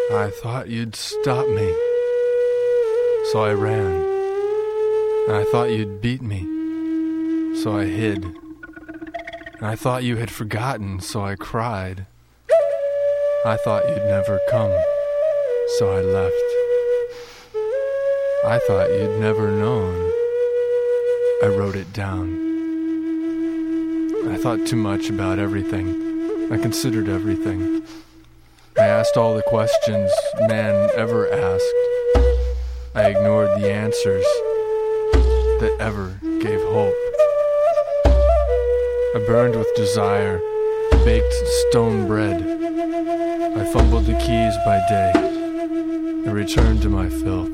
I thought you'd stop me, so I ran. And I thought you'd beat me, so I hid. And I thought you had forgotten, so I cried. I thought you'd never come, so I left. I thought you'd never known. I wrote it down. I thought too much about everything. I considered everything. I asked all the questions man ever asked. I ignored the answers that ever gave hope. I burned with desire, baked stone bread. I fumbled the keys by day. I returned to my filth.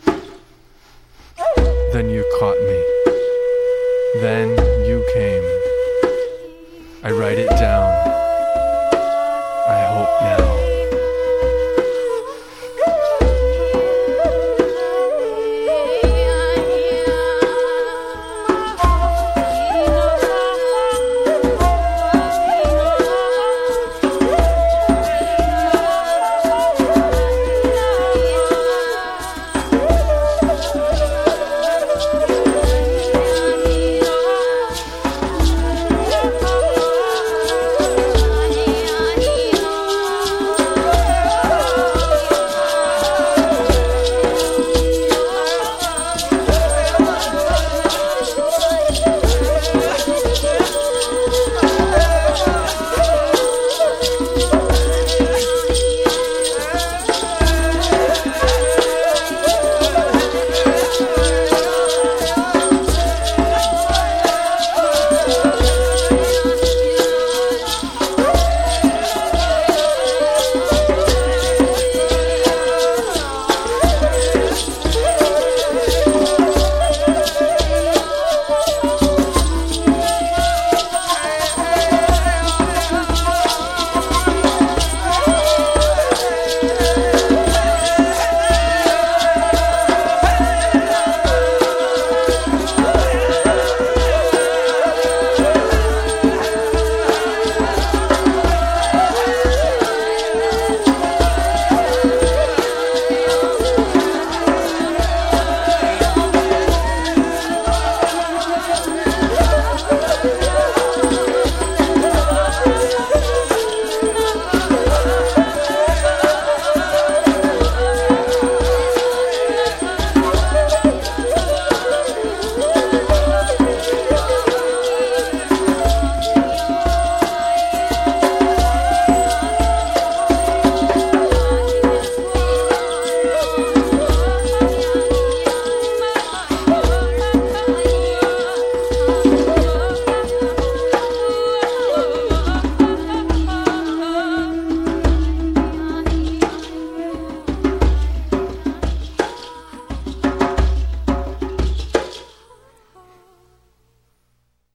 Then you caught me. Then you came. I write it down.